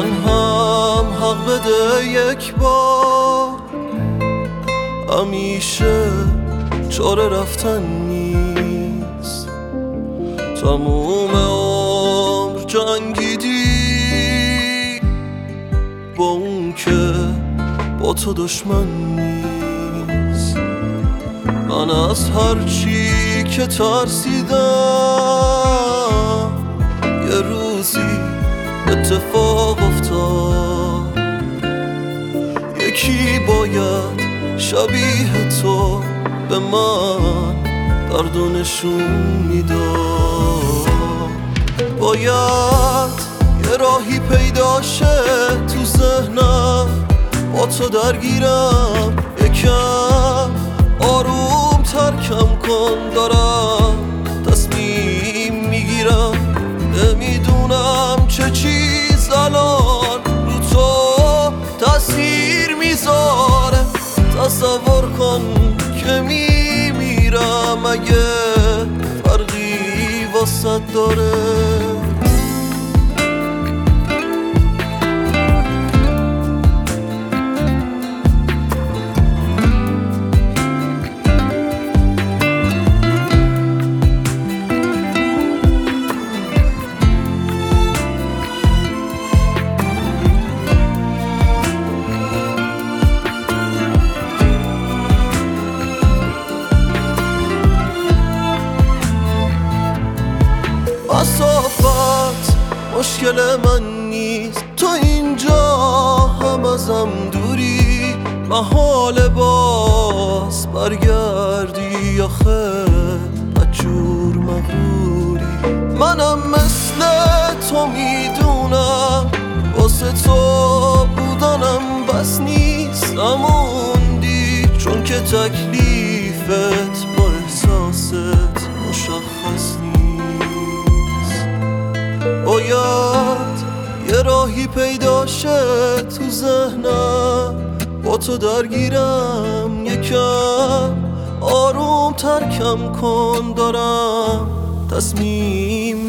من هم حق بده یک بار، همیشه چاره رفتن نیست. تموم عمر جنگیدی با اون که با تو دشمن نیست. من از هر چی که ترسیدم یه روزی اتفاق افتاد. یکی باید شبیه تو به من درد و نشون میداد. باید یه راهی پیدا شه تو ذهنم، با تو درگیرم یکم آروم ترکم کن. دارم تصمیم میگیرم، نمیدونم چه چیز الان رو تو تاثیر میذاره. تصور کن که میمیرم اگه فرقی واسه داره. مسافت مشکل من نیست، تو اینجا هم ازم دوری. محال باز برگردی آخه بجور مغروری. منم مثل تو میدونم واسه تو بودنم بس نیست. نموندی چون که تکلیفت با احساست مشخص نیست. باید یه راهی پیدا شه تو ذهنم، با تو درگیرم یکم آروم ترکم کن. دارم تصمیم